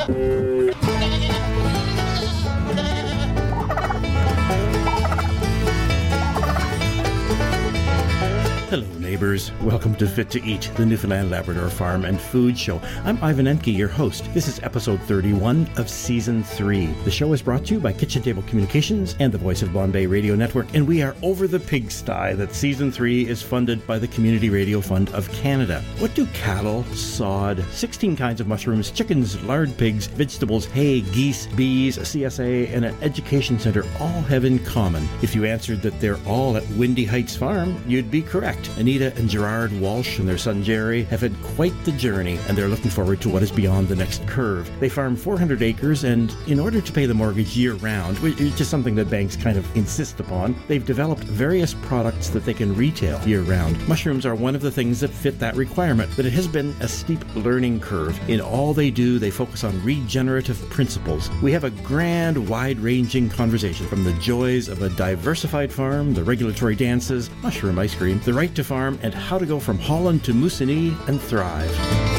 Hello, neighbors. Welcome to Fit to Eat, the Newfoundland Labrador Farm and Food Show. I'm Ivan Entke, your host. This is episode 31 of Season 3. The show is brought to you by Kitchen Table Communications and the Voice of Bombay Radio Network, and we are over the pigsty that Season 3 is funded by the Community Radio Fund of Canada. What do cattle, sod, 16 kinds of mushrooms, chickens, lard pigs, vegetables, hay, geese, bees, a CSA, and an education center all have in common? If you answered that they're all at Windy Heights Farm, you'd be correct. Anita and Gerard Walsh and their son Jerry have had quite the journey, and they're looking forward to what is beyond the next curve. They farm 400 acres, and in order to pay the mortgage year-round, which is something that banks kind of insist upon, they've developed various products that they can retail year-round. Mushrooms are one of the things that fit that requirement, but it has been a steep learning curve. In all they do, they focus on regenerative principles. We have a grand, wide-ranging conversation from the joys of a diversified farm, the regulatory dances, mushroom ice cream, the right to farm, and how to go from Holland to Moosonee and thrive.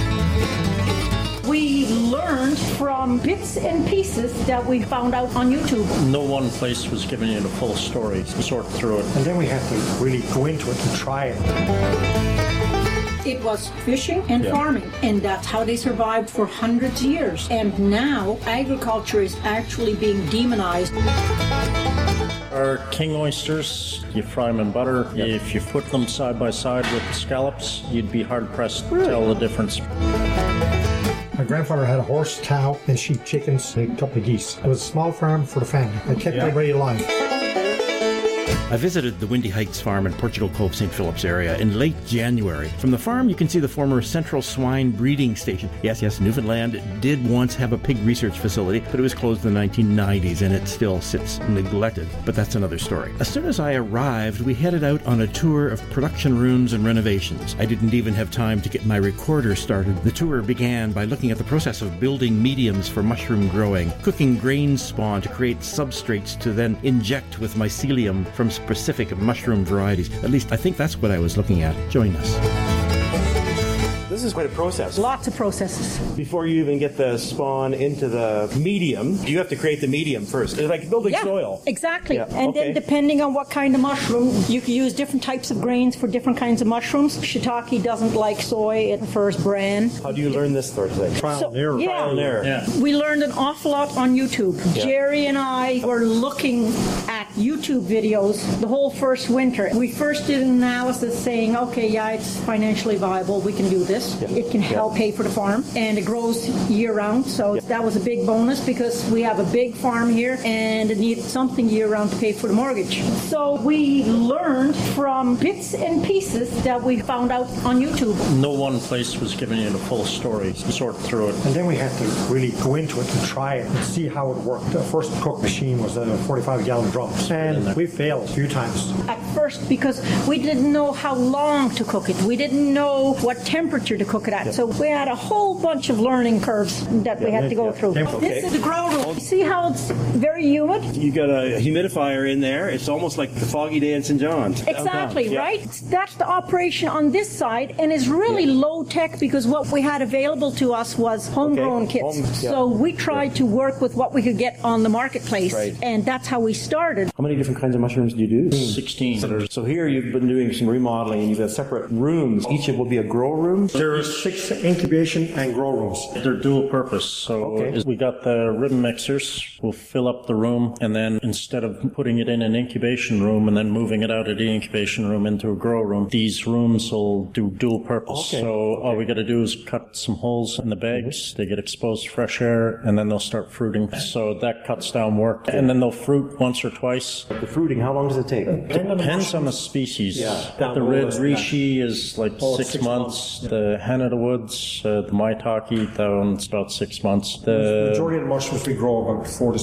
We learned from bits and pieces that we found out on YouTube. No one place was giving you the full story, sort through it. And then we had to really go into it and try it. It was fishing and farming, and that's how they survived for hundreds of years. And now agriculture is actually being demonized. Our king oysters, you fry them in butter. If you put them side by side with the scallops, you'd be hard-pressed to tell the difference. My grandfather had a horse, cow, and sheep, chickens, and a couple of geese. It was a small farm for the family. It kept everybody alive. I visited the Windy Heights Farm in Portugal Cove, St. Philip's area in late January. From the farm, you can see the former Central Swine Breeding Station. Yes, Newfoundland did once have a pig research facility, but it was closed in the 1990s, and it still sits neglected. But that's another story. As soon as I arrived, we headed out on a tour of production rooms and renovations. I didn't even have time to get my recorder started. The tour began by looking at the process of building mediums for mushroom growing, cooking grain spawn to create substrates to then inject with mycelium from specific mushroom varieties. At least I think that's what I was looking at. Join us. This is quite a process. Lots of processes. Before you even get the spawn into the medium, you have to create the medium first. It's like building soil. Exactly. Yeah. And then depending on what kind of mushroom, you can use different types of grains for different kinds of mushrooms. Shiitake doesn't like soy. It prefers bran. How do you learn this sort of thing? Trial and error. Trial and error. Yeah. We learned an awful lot on YouTube. Yeah. Jerry and I were looking at YouTube videos the whole first winter. We first did an analysis saying, okay, it's financially viable. We can do this. Yeah. It can help pay for the farm, and it grows year-round. So that was a big bonus because we have a big farm here, and it needed something year-round to pay for the mortgage. So we learned from bits and pieces that we found out on YouTube. No one place was giving you the full story, sort through it. And then we had to really go into it and try it and see how it worked. The first cook machine was a 45-gallon drum, and we failed a few times. At first, because we didn't know how long to cook it. We didn't know what temperature to cook it at. So we had a whole bunch of learning curves that we had to go through. This is the grow room. See how it's very humid? You got a humidifier in there. It's almost like the foggy day in St. John's. Exactly, right? That's the operation on this side, and it's really low tech because what we had available to us was homegrown kits. So we tried to work with what we could get on the marketplace, and that's how we started. How many different kinds of mushrooms do you do? 16. So here you've been doing some remodeling, and you've got separate rooms. Each will be a grow room? There are 6 incubation and grow rooms. They're dual purpose. So we got the ribbon mixers. We'll fill up the room, and then instead of putting it in an incubation room and then moving it out of the incubation room into a grow room, these rooms will do dual purpose. So all we got to do is cut some holes in the bags. They get exposed to fresh air, and then they'll start fruiting. So that cuts down work. And then they'll fruit once or twice. The fruiting, how long does it take? Depends on the species. The red reishi is like 6 months. The hen of the woods, the maitake, that one's about 6 months. The majority of the mushrooms we grow about 4 to 6 weeks.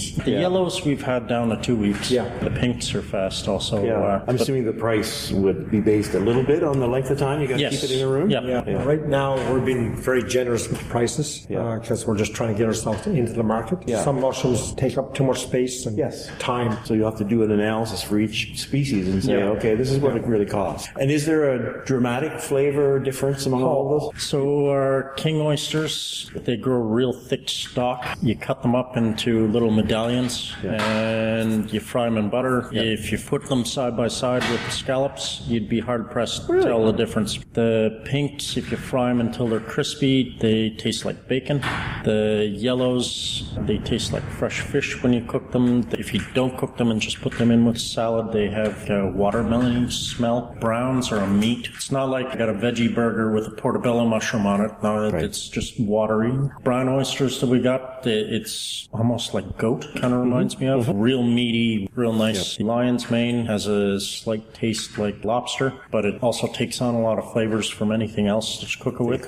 weeks. The yellows we've had down to 2 weeks. Yeah. The pinks are fast also. I'm assuming the price would be based a little bit on the length of time you got to keep it in a room? Yeah. Right now, we're being very generous with prices because we're just trying to get ourselves into the market. Yeah. Some mushrooms take up too much space and time. So you have to do an analysis for each species and say, okay, this is what it really costs. And is there a dramatic flavor difference among all of those? So our king oysters, they grow real thick stalk. You cut them up into little medallions and you fry them in butter. If you put them side by side with the scallops, you'd be hard pressed to tell the difference. The pinks, if you fry them until they're crispy, they taste like bacon. The yellows, they taste like fresh fish when you cook them. If you don't cook them and just put them in with salad, they have a watermelon smell. Browns are a meat. It's not like you got a veggie burger with a portobello mushroom on it. No, it's just watery. Brown oysters that we got, it's almost like goat, kind of reminds me of. Real meaty, real nice. Lion's mane has a slight taste like lobster, but it also takes on a lot of flavors from anything else to cook it with.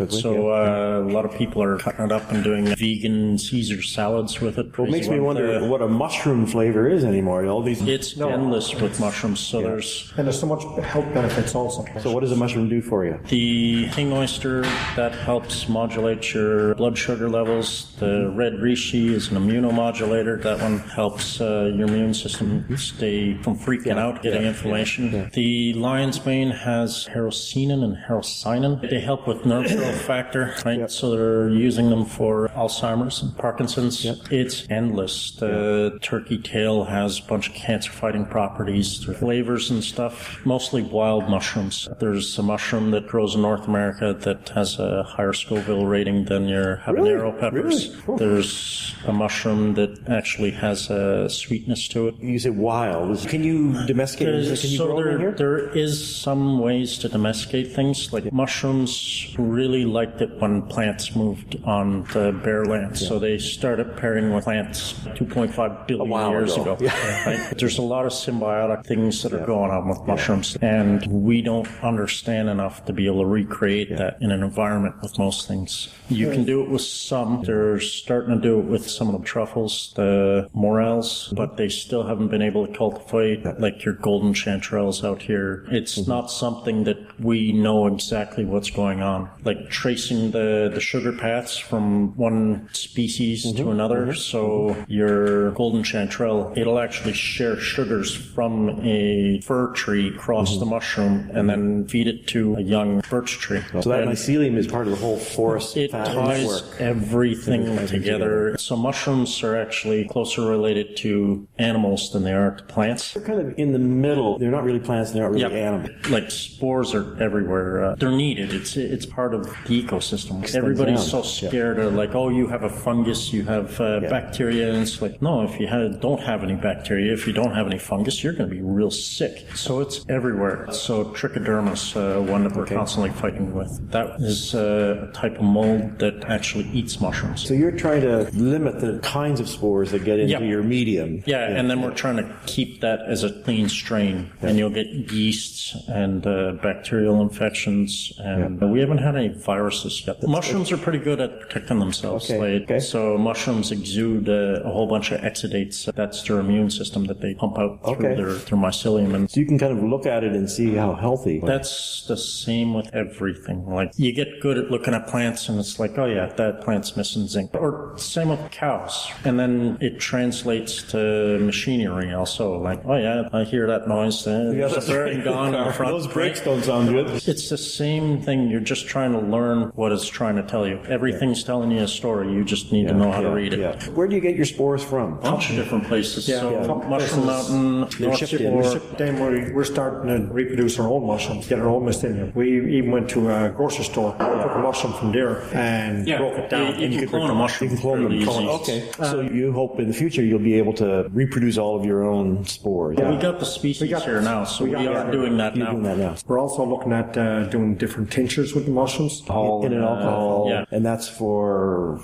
A lot of people are cutting it up and doing vegan Caesar salads with it. Well, it makes me wonder what a mushroom flavor is anymore. All these It's endless with mushrooms, so there's so much health benefits also. So what does a mushroom do for you? the king oyster that helps modulate your blood sugar levels. The red reishi is an immunomodulator. That one helps your immune system stay from freaking out, getting inflammation. The lion's mane has herocenin and herocyanin. They help with nerve growth factor, right? So they're using them for Alzheimer's and Parkinson's. It's endless. The turkey tail has a bunch of cancer-fighting properties, flavors and stuff. Mostly wild mushrooms. There's a mushroom that grows in North America that has a higher Scoville rating than your habanero peppers. Really? There's a mushroom that actually has a sweetness to it. You say wild. Can you domesticate it? Can you grow them in here? There is some ways to domesticate things. Like mushrooms really liked it when plants moved on the bare land. So they started pairing with plants 2.5 billion years ago. Right? There's a lot of symbiotic things that are going on with mushrooms, and we don't understand enough to be able to recreate that in an environment with most things. You can do it with some. They're starting to do it with some of the truffles, the morels, but they still haven't been able to cultivate like your golden chanterelles out here. It's not something that we know exactly what's going on. Like tracing the sugar paths from one species to another. So your golden chanterelle, it'll actually share sugars from a fir tree across the mushroom and then feed it to a young birch tree. So that mycelium is part of the whole forest. It ties everything together. So mushrooms are actually closer related to animals than they are to plants. They're kind of in the middle. They're not really plants, they're not really animals. Like spores are everywhere. They're needed. It's part of the ecosystem. Everybody's so scared of like, oh, you have a fungus, you have bacteria, and it's like, no, if you don't have any bacteria, if you don't have any fungus, you're going to be real sick. So it's everywhere. So trichodermis, one that we're constantly fighting with. That is a type of mold that actually eats mushrooms. So you're trying to limit the kinds of spores that get into your medium. And then we're trying to keep that as a clean strain. And you'll get yeasts and bacterial infections. And we haven't had any viruses yet. Mushrooms are pretty good at protecting themselves. So mushrooms exude a whole bunch of exudates. That's their immune system that they pump out through their mycelium. And so you can kind of look at it and see how healthy. That's the same with everything. Like you get good at looking at plants and it's like, oh yeah, that plant's missing zinc. Or same with cows. And then it translates to machinery also. Like, oh yeah, I hear that noise. There's a bird gone in the front. Those brakes don't sound good. It's the same thing. You're just trying to learn what it's trying to tell you. Everything's telling you a story. You just need to know how to read it. Where do you get your spores from? A bunch of different places. So Mushroom Mountain, North Shore. Then we're starting to reproduce our own mushrooms, get our own mycelium. We even went to a grocery store, took a mushroom from there and broke it down. You can clone a mushroom. You can clone them. Okay. So you hope in the future you'll be able to reproduce all of your own spores. We got the species here now, so we are doing that now. We're also looking at doing different tinctures with the mushrooms. In an alcohol. And that's for medicine.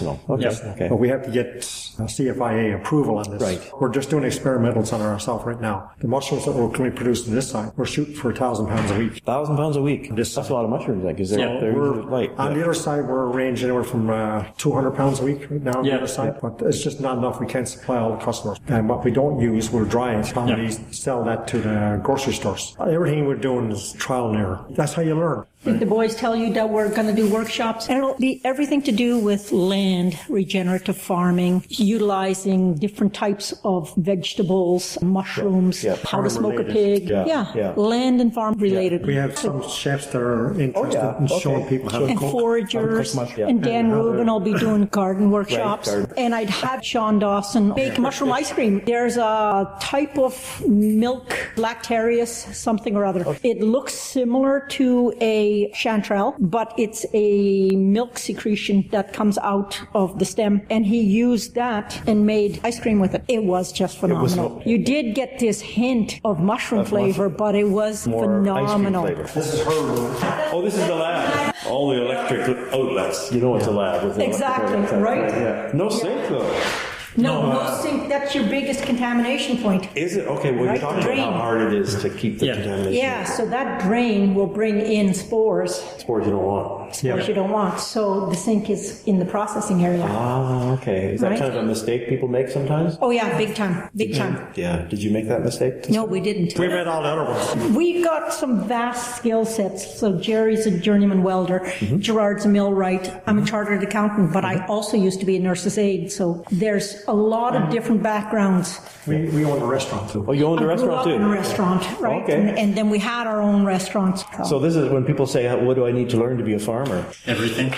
medicinal. Okay. Yes. Okay. But we have to get CFIA approval on this. Right. We're just doing experimentals on ourselves right now. The mushrooms that we're currently producing this side, we're shooting for 1,000 pounds a week. 1,000 pounds a week. That's a lot of mushrooms, because they're light. On the other side, we're ranging anywhere from 200 pounds a week right now on the other side. But it's just not enough. We can't supply all the customers. And what we don't use, we'll dry it. Probably sell that to the grocery stores. Everything we're doing is trial and error. That's how you learn. Did the boys tell you that we're going to do workshops? And it'll be everything to do with land, regenerative farming, utilizing different types of vegetables, mushrooms, how to smoke a pig. Land and farm related. We have some chefs that are interested in showing people how to and cook. foragers. And Dan Rubin will be doing garden workshops. And I'd have Sean Dawson make mushroom ice cream. There's a type of milk, lactarius, something or other. It looks similar to a chanterelle, but it's a milk secretion that comes out of the stem, and he used that and made ice cream with it. It was just phenomenal. You did get this hint of mushroom flavor, but it was phenomenal. This is her room. Oh, this is the lab. All the electric outlets. You know it's a lab. With Exactly, right? Yeah. No sink, though. No sink. That's your biggest contamination point. Is it? Okay, well, you're talking about how hard it is to keep the contamination. Yeah, so that drain will bring in spores. Spores you don't want. Spores you don't want. So the sink is in the processing area. Ah, okay. Is that kind of a mistake people make sometimes? Oh, yeah, big time. Big time. Yeah. Did you make that mistake? No, we didn't. We've had all the other ones. We've got some vast skill sets. So Jerry's a journeyman welder. Gerard's a millwright. I'm a chartered accountant, but I also used to be a nurse's aide. So there's a lot of different backgrounds. We own a restaurant too. Oh, you owned a restaurant too? I grew up in a restaurant, right? Okay. And then we had our own restaurants. So this is when people say, what do I need to learn to be a farmer? Everything.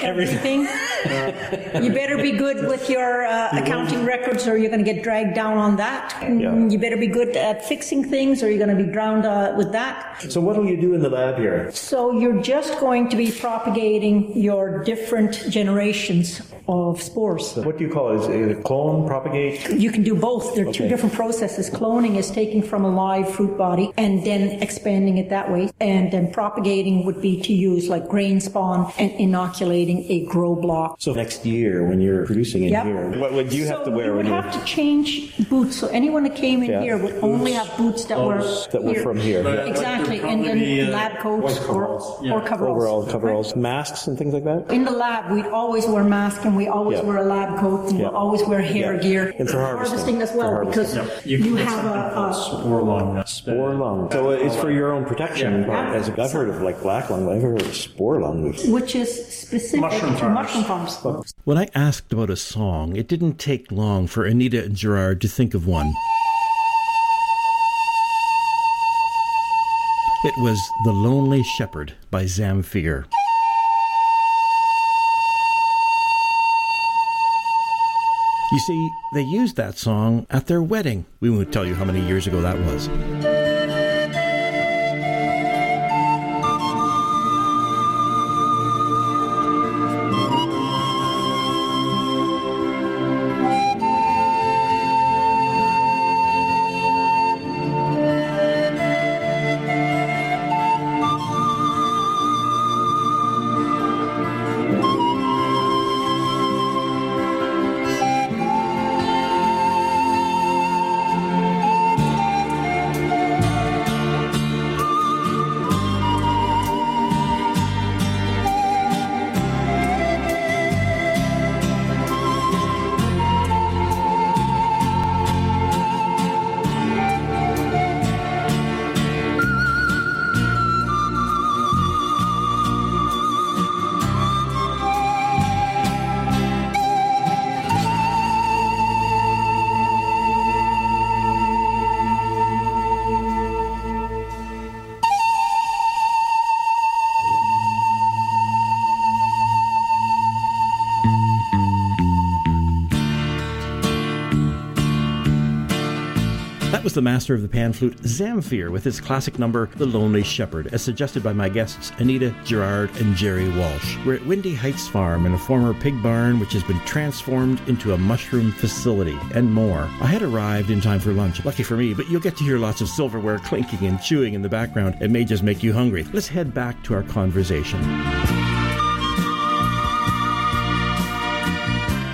You better be good with your accounting records or you're going to get dragged down on that. You better be good at fixing things or you're going to be drowned with that. So what will you do in the lab here? So you're just going to be propagating your different generations of spores. What do you call it? Is it clone, propagate? You can do both. There are two different processes. Cloning is taking from a live fruit body and then expanding it that way. And then propagating would be to use like grain spawn and inoculating a grow block. So next year when you're producing in here, what do you have to wear? You would have to change boots. So anyone that came in here would only have boots that were from here. Exactly. And then lab coats or coveralls. Coveralls, masks and things like that? In the lab, we'd always wear masks and we always wear a lab coat and we'll always wear hair gear. And for harvesting as well because you have a spore lung. Spore lung. So it's for your own protection. As I've heard of like black lung, I've heard of spore lung. Which is specific to mushroom farms. When I asked about a song, it didn't take long for Anita and Gerard to think of one. It was The Lonely Shepherd by Zamfir. You see, they used that song at their wedding. We won't tell you how many years ago that was. That was the master of the pan flute, Zamfir, with his classic number, The Lonely Shepherd, as suggested by my guests, Anita, Gerard, and Jerry Walsh. We're at Windy Heights Farm in a former pig barn which has been transformed into a mushroom facility, and more. I had arrived in time for lunch, lucky for me, but you'll get to hear lots of silverware clinking and chewing in the background. It may just make you hungry. Let's head back to our conversation.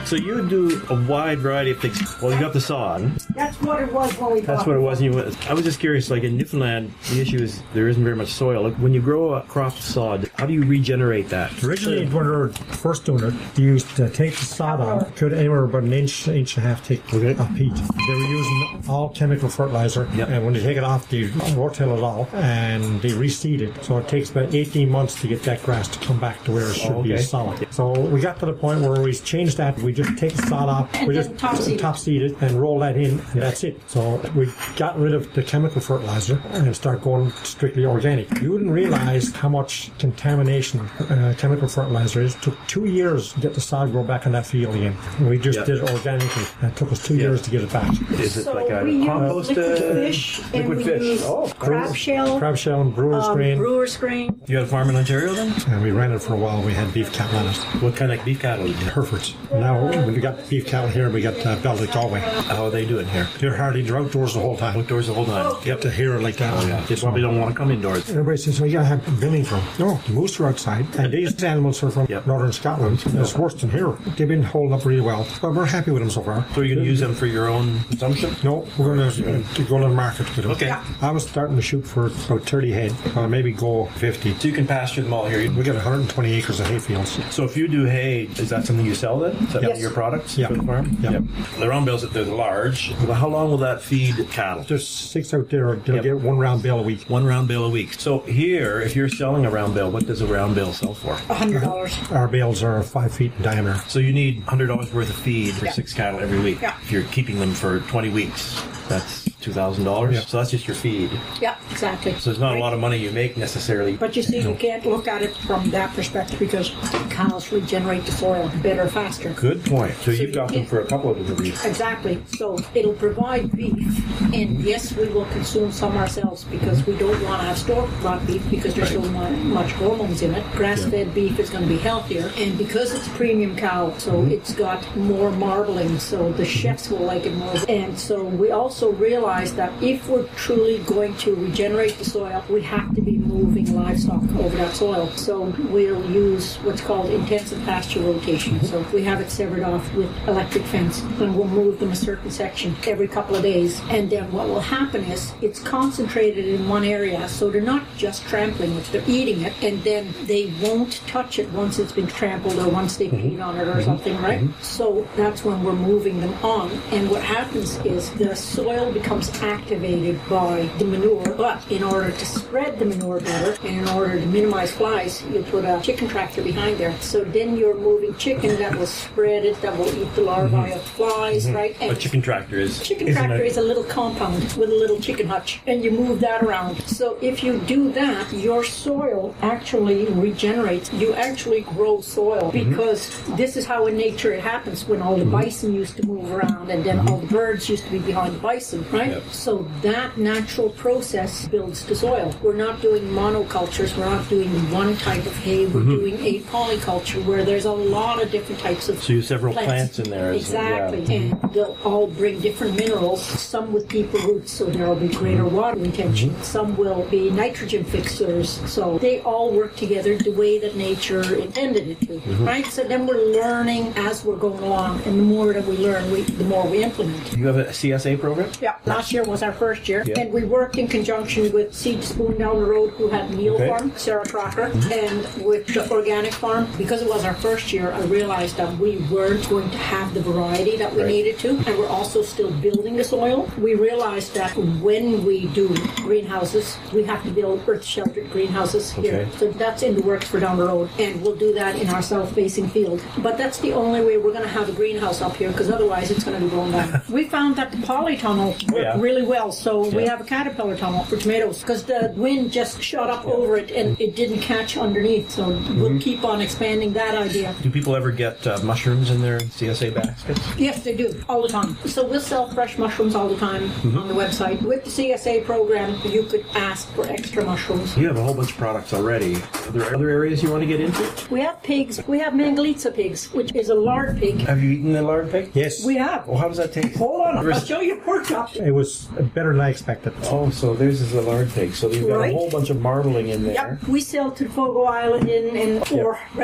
So you do a wide variety of things. Well, you got the sod. That's what it was when we bought That's what it was. I was just curious, like in Newfoundland, the issue is there isn't very much soil. Like when you grow a crop of sod, how do you regenerate that? Originally, when we were first doing it, they used to take the sod out, put anywhere about an inch and a half thick of peat. They were using all chemical fertilizer, and when they take it off, they rotatil it all, and they reseed it. So it takes about 18 months to get that grass to come back to where it should be solid. So we got to the point where we changed that. We just take the sod off, we just top seed it and roll that in, and that's it. So we got rid of the chemical fertilizer and start going strictly organic. You wouldn't realize how much contamination chemical fertilizer is. It took 2 years to get the sod grow back in that field again. We just did it organically, and it took us 2 years to get it back. Is it So like a we compost? use liquid fish, and we use crab shell And brewer's grain. brewer's grain. You had a farm in Ontario then? And we ran it for a while. We had beef cattle on it. What kind of beef cattle did you have? Herefords. Now, when we got beef cattle here, we got Baltic Galway. How are they doing here? They're hardy. They're outdoors the whole time. Outdoors the whole time. You have to hear it like that. They probably don't want to come indoors. Everybody says, well, you gotta have billing from. No, the moose are outside. And these animals are from northern Scotland. It's worse than here. They've been holding up really well. But we're happy with them so far. So you're going to use them for your own consumption? No, we're going to go to the market with them. Okay. I was starting to shoot for about 30 head. Maybe go 50. So you can pasture them all here. We got 120 acres of hay fields. So if you do hay, is that something you sell then? Is that one of your products for the farm? Yeah. The round bales, they're large. Well, how long will that feed cattle? There's 6 out there. They'll get 1 round bale a week. 1 round bale a week. So here, if you're selling a round bale, what does a round bale sell for? $100. Our bales are 5 feet in diameter. So you need $100 worth of feed for 6 cattle every week. Yeah. If you're keeping them for 20 weeks, that's $2,000. Yeah. So that's just your feed. Yeah, exactly. So there's not a lot of money you make necessarily. But you see, you can't look at it from that perspective because cows regenerate the soil better, faster. Good point. So you've got them for a couple of different reasons. Exactly. So it'll provide beef. And yes, we will consume some ourselves because we don't want to have store-bought beef because there's so much hormones in it. Grass-fed beef is going to be healthier. And because it's premium cow, so it's got more marbling, so the chefs will like it more. And so we also realize that if we're truly going to regenerate the soil, we have to be moving livestock over that soil. So we'll use what's called intensive pasture rotation. So we have it severed off with electric fence, and we'll move them a certain section every couple of days. And then what will happen is it's concentrated in one area, so they're not just trampling it, they're eating it, and then they won't touch it once it's been trampled or once they peed on it or something, right? So that's when we're moving them on. And what happens is the soil becomes activated by the manure, but in order to spread the manure better and in order to minimize flies, you put a chicken tractor behind there. So then you're moving chicken that will spread it, that will eat the larvae of flies, right? And a chicken tractor is... Chicken tractor is a little compound with a little chicken hutch, and you move that around. So if you do that, your soil actually regenerates. You actually grow soil because this is how in nature it happens when all the bison used to move around and then all the birds used to be behind the bison, right? Yep. So that natural process builds the soil. We're not doing monocultures. We're not doing one type of hay. We're doing a polyculture where there's a lot of different types of So you have several plants in there. Exactly. And they'll all bring different minerals, some with deeper roots, so there will be greater water retention. Some will be nitrogen fixers. So they all work together the way that nature intended it to, right? So then we're learning as we're going along, and the more that we learn, the more we implement. You have a CSA program? Yeah. Last year was our first year, and we worked in conjunction with Seed Spoon down the road, who had Meal Farm, Sarah Crocker, and with the organic farm. Because it was our first year, I realized that we weren't going to have the variety that we needed to, and we're also still building the soil. We realized that when we do greenhouses, we have to build earth-sheltered greenhouses here. So that's in the works for down the road, and we'll do that in our south-facing field. But that's the only way we're going to have a greenhouse up here, because otherwise it's going to be blown down. We found that the polytunnel worked really well, so we have a caterpillar tunnel for tomatoes, because the wind just shot up over it and it didn't catch underneath, so we'll keep on expanding that idea. Do people ever get mushrooms in their CSA baskets? Yes, they do, all the time. So we'll sell fresh mushrooms all the time on the website. With the CSA program, you could ask for extra mushrooms. You have a whole bunch of products already. Are there other areas you want to get into? We have pigs. We have Mangalitsa pigs, which is a lard pig. Have you eaten the lard pig? Yes. We have. Well, how does that taste? Hold on, I'll show you pork chop. It was better than I expected. Oh, so theirs is the lard pig. So you've got a whole bunch of marbling in there. Yep. We sell to the Fogo Island and or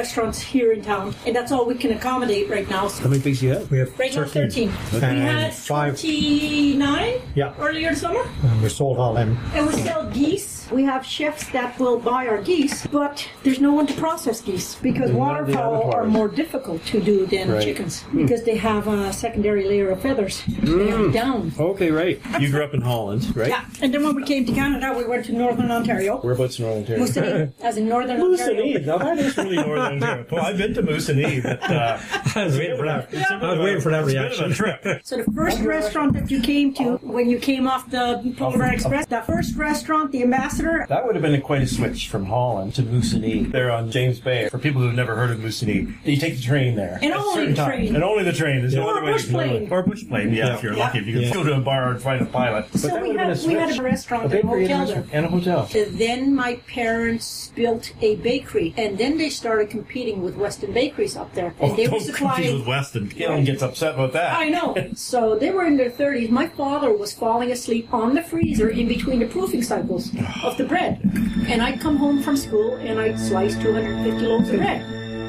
restaurants here in town, and that's all we can accommodate right now. How many pigs do you have? We have Right now, 13. We And had 29 earlier this summer. And we sold all them. And we sell geese. We have chefs that will buy our geese, but there's no one to process geese because waterfowl are more difficult to do than chickens because they have a secondary layer of feathers. They have down. Okay, right. You grew up in Holland, right? Yeah, and then when we came to Canada, we went to Northern Ontario. Whereabouts in Northern Ontario? Moosonee, as in Northern Ontario. Moosonee. Now that is really Northern Ontario. Well, I've been to Moosonee, but I was waiting for that. I was waiting for that reaction. So the first restaurant that you came to when you came off the Polar Bear Express, that first restaurant, the Ambassador. That would have been quite a switch from Holland to Moosonee. There on James Bay. For people who've never heard of Moosonee, you take the train there. And only the train. And only the train. There's no Or other a way bush to do it. plane. Or a bush plane, if you're lucky. If you can go to a bar and find a pilot. So we had a restaurant and a hotel there. And a hotel. Then my parents built a bakery, and then they started competing with Weston Bakeries up there. And they were Don't compete with supplying. Weston. Galen gets upset about that. I know. So they were in their 30s. My father was falling asleep on the freezer in between the proofing cycles of the bread. And I'd come home from school and I'd slice 250 loaves of bread.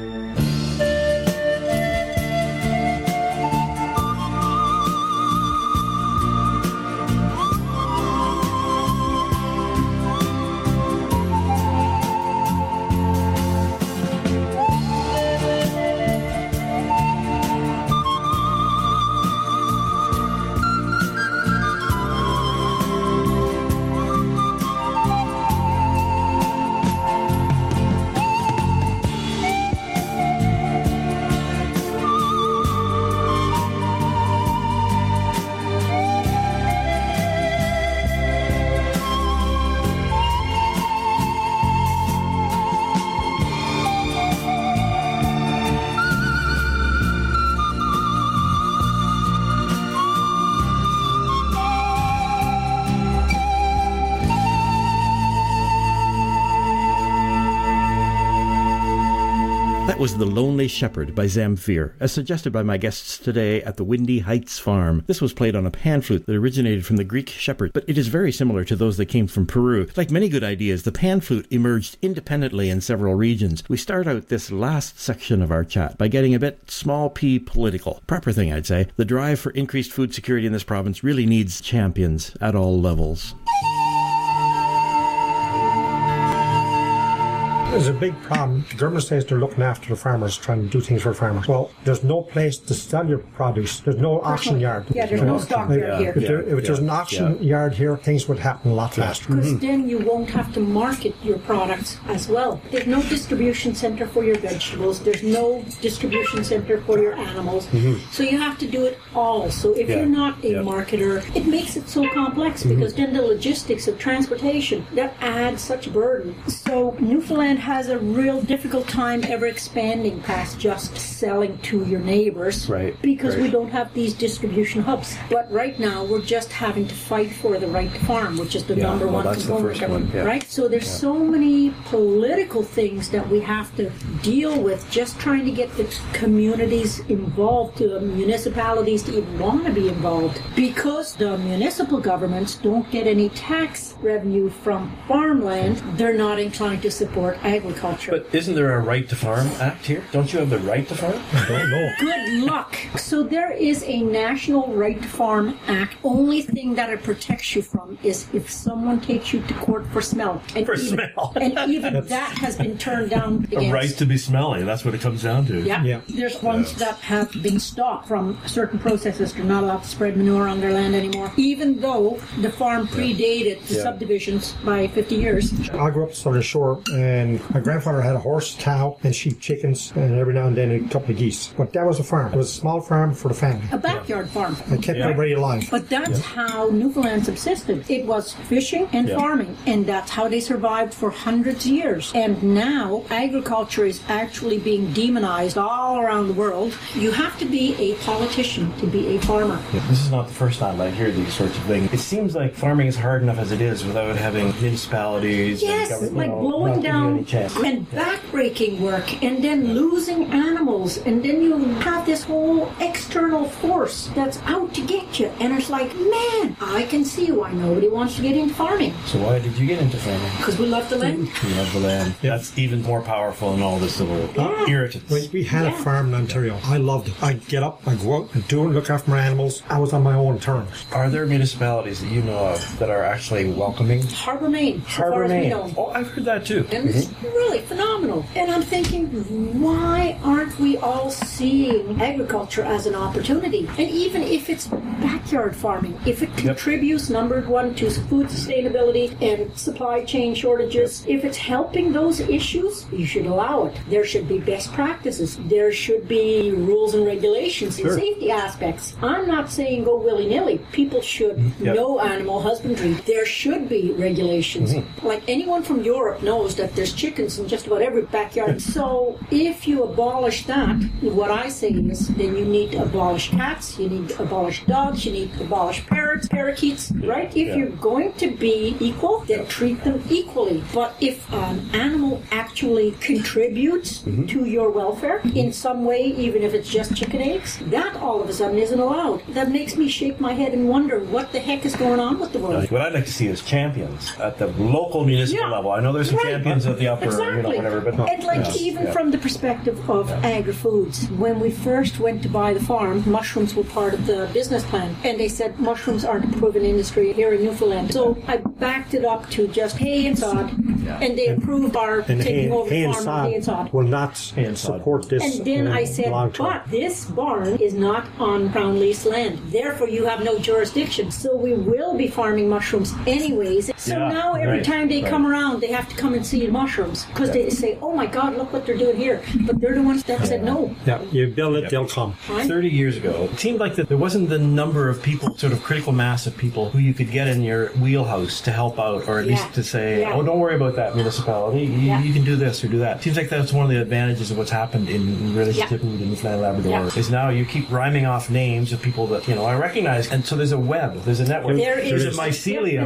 That was The Lonely Shepherd by Zamfir, as suggested by my guests today at the Windy Heights Farm. This was played on a pan flute that originated from the Greek shepherd, but it is very similar to those that came from Peru. Like many good ideas, the pan flute emerged independently in several regions. We start out this last section of our chat by getting a bit small p political. Proper thing, I'd say. The drive for increased food security in this province really needs champions at all levels. There's a big problem. The government says they're looking after the farmers, trying to do things for farmers. Well, there's no place to sell your produce. There's no auction yard. Yeah, there's no stock yard here. If there's an auction yard here, things would happen a lot faster. Because then you won't have to market your products as well. There's no distribution center for your vegetables. There's no distribution center for your animals. So you have to do it all. So if you're not a marketer, it makes it so complex because then the logistics of transportation, that adds such burden. So Newfoundland has a real difficult time ever expanding past just selling to your neighbors because we don't have these distribution hubs. But right now we're just having to fight for the right to farm, which is the number one component. Right? So there's so many political things that we have to deal with just trying to get the communities involved, the municipalities to even want to be involved, because the municipal governments don't get any tax revenue from farmland. They're not inclined to support agriculture. But isn't there a Right to Farm Act here? Don't you have the right to farm? I don't know. Good luck. So there is a National Right to Farm Act. Only thing that it protects you from is if someone takes you to court for smell. And smell. And even that has been turned down against. A right to be smelly, that's what it comes down to. Yeah. There's ones that have been stopped from certain processes. They're not allowed to spread manure on their land anymore, even though the farm predated the subdivisions by 50 years. I grew up on the Southern Shore, and my grandfather had a horse, cow, and sheep, chickens, and every now and then a couple of geese. But that was a farm. It was a small farm for the family. A backyard farm. It kept everybody alive. But that's how Newfoundland subsisted. It was fishing and farming, and that's how they survived for hundreds of years. And now agriculture is actually being demonized all around the world. You have to be a politician to be a farmer. This is not the first time I hear these sorts of things. It seems like farming is hard enough as it is without having municipalities. Yes, and like blowing down chance. And backbreaking work, and then losing animals, and then you have this whole external force that's out to get you. And it's like, man, I can see why nobody wants to get into farming. So why did you get into farming? Because we love the land. You love the land. Yeah. That's even more powerful than all this little irritants. We had a farm in Ontario. I loved it. I'd get up, I'd go out and do it, look after my animals. I was on my own terms. Are there municipalities that you know of that are actually welcoming? Harbour, Maine. Harbour, Maine. Oh, I've heard that too. And it's really phenomenal. And I'm thinking, why aren't we all seeing agriculture as an opportunity? And even if it's backyard farming, if it contributes, number one, to food sustainability and supply chain shortages, if it's helping those issues, you should allow it. There should be best practices. There should be rules and regulations and safety aspects. I'm not saying go willy-nilly. People should know animal husbandry. There should be regulations. Like anyone from Europe knows that there's chickens in just about every backyard. So if you abolish that, what I say is then you need to abolish cats, you need to abolish dogs, you need to abolish parrots, parakeets, right? If you're going to be equal, then treat them equally. But if an animal actually contributes to your welfare in some way, even if it's just chicken eggs, that all of a sudden isn't allowed. That makes me shake my head and wonder what the heck is going on with the world. What I'd like to see is champions at the local municipal level. I know there's some champions at the upper, whatever. But and even from the perspective of agri-foods, when we first went to buy the farm, mushrooms were part of the business plan, and they said mushrooms aren't a proven industry here in Newfoundland. So I backed it up to just hay and sod, and they approved our taking over the farm with hay and sod. Will not support this. And then I said, but this barn is not on Crown lease land. Therefore, you have no jurisdiction. So we will be farming mushrooms anyways. So now every time they come around, they have to come and see the mushrooms because they say, oh my God, look what they're doing here. But they're the ones that said no. Yeah, you build it, they'll come. 30 years ago, it seemed like that there wasn't the number of people, sort of critical mass of people who you could get in your wheelhouse to help out, or at least to say, oh, don't worry about that municipality. You can do this or do that. Seems like that's one of the advantages of what's happened in relationship to Newfoundland and Labrador is now you keep rhyming off names of people that, I recognize. And so there's a web, there's a network. There's a mycelium.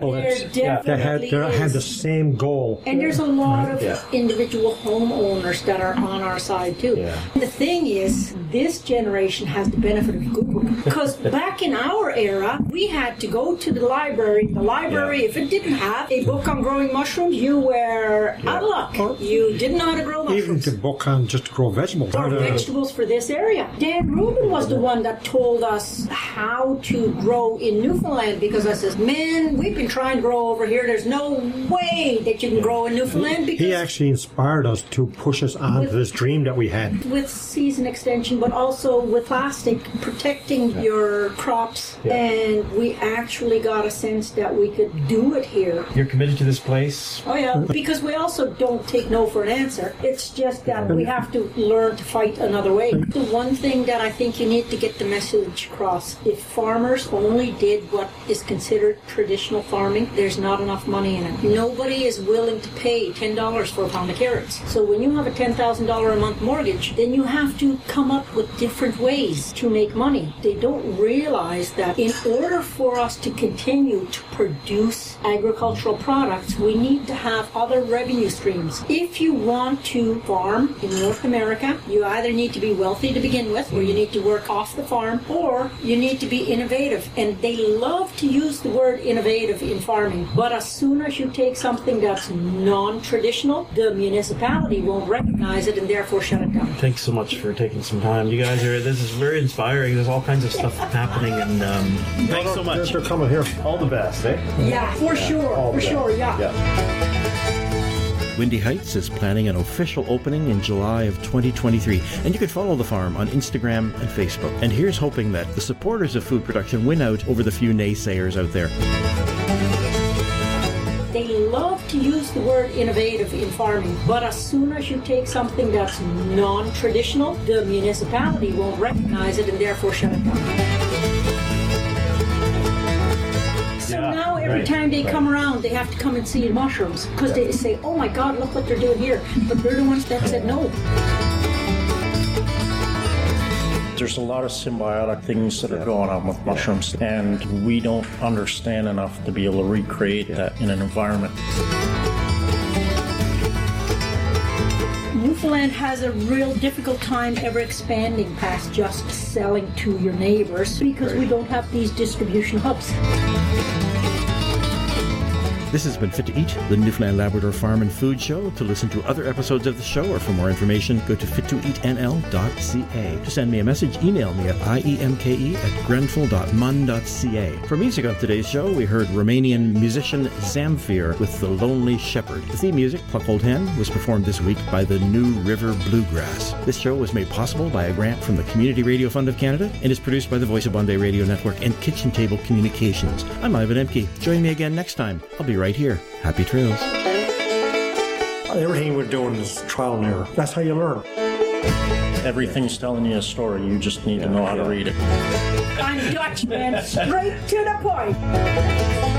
They had the same goal. And there's a lot of individual homeowners that are on our side too. The thing is, this generation has the benefit of Google. Because back in our era, we had to go to the library. The library, if it didn't have a book on growing mushrooms, you were out of luck. You didn't know how to grow mushrooms. Even the book on just to grow vegetables. Or vegetables for this area. Dan Rubin was the one that told us how to grow in Newfoundland, because I says, man, we've been trying to grow over here. There's no way that you can grow in Newfoundland. Because he actually inspired us to push us on to this dream that we had. With season extension, but also with plastic protecting your crops. And we actually got a sense that we could do it here. You're committed to this place? Oh, yeah. Because we also don't take no for an answer. It's just that we have to learn to fight another way. The one thing that I think you need to get the message across, if farmers only did what is considered traditional farming, there's not enough money in it. Nobody is willing to pay $10 for a pound of carrots. So when you have a $10,000 a month mortgage, then you have to come up with different ways to make money. They don't realize that in order for us to continue to produce agricultural products, we need to have other revenue streams. If you want to farm in North America, you either need to be wealthy to begin with, or you need to work off the farm, or you need to be innovative. And they love to use the word innovative in farming. But as soon as you take something that's non-traditional, the municipality won't recognize it and therefore shut it down. Thanks so much for taking some time. You guys this is very inspiring. There's all kinds of stuff happening, and thanks so much. They're coming here. All the best, eh? Yeah, for sure, yeah. Windy Heights is planning an official opening in July of 2023, and you can follow the farm on Instagram and Facebook. And here's hoping that the supporters of food production win out over the few naysayers out there. They love to use the word innovative in farming, but as soon as you take something that's non-traditional, the municipality won't recognize it and therefore shut it down. So now every time they come around, they have to come and see the mushrooms because they say, oh my God, look what they're doing here. But they're the ones that said no. There's a lot of symbiotic things that are going on with mushrooms, and we don't understand enough to be able to recreate that in an environment. Newfoundland has a real difficult time ever expanding past just selling to your neighbors because we don't have these distribution hubs. This has been Fit to Eat, the Newfoundland Labrador Farm and Food Show. To listen to other episodes of the show or for more information, go to fit2eatnl.ca. To send me a message, email me at iemke@grenfell.mun.ca. For music on today's show, we heard Romanian musician Zamfir with The Lonely Shepherd. The theme music, Pluck Old Hen, was performed this week by the New River Bluegrass. This show was made possible by a grant from the Community Radio Fund of Canada and is produced by the Voice of Bombay Radio Network and Kitchen Table Communications. I'm Ivan Emke. Join me again next time. I'll be right here. Happy trails. Everything we're doing is trial and error. That's how you learn. Everything's telling you a story. You just need to know how to read it. I'm Dutch, man. Straight to the point.